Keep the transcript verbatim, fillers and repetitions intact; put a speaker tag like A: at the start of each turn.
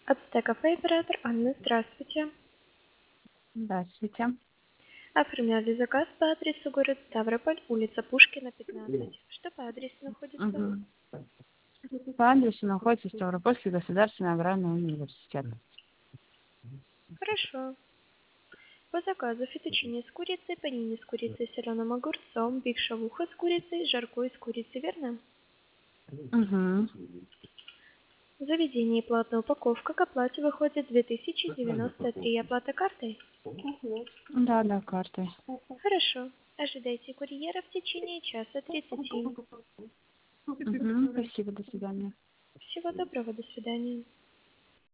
A: Ацтека-кафе, оператор Анна, здравствуйте.
B: Здравствуйте.
A: Оформляли заказ по адресу город Ставрополь, улица Пушкина, пятнадцать. Что по адресу находится?
B: Мгм. По адресу находится Ставропольский государственный аграрный университет.
A: Хорошо. По заказу фетучини с курицей, панини с курицей, соленым огурцом, биг-шавуха с курицей, жарко из курицы, верно?
B: Угу.
A: Заведение и платная упаковка к оплате выходит две тысячи девяносто три. Оплата картой?
B: Да, да, картой.
A: Хорошо. Ожидайте курьера в течение часа тридцати.
B: Угу. Спасибо, до свидания.
A: Всего доброго, до свидания.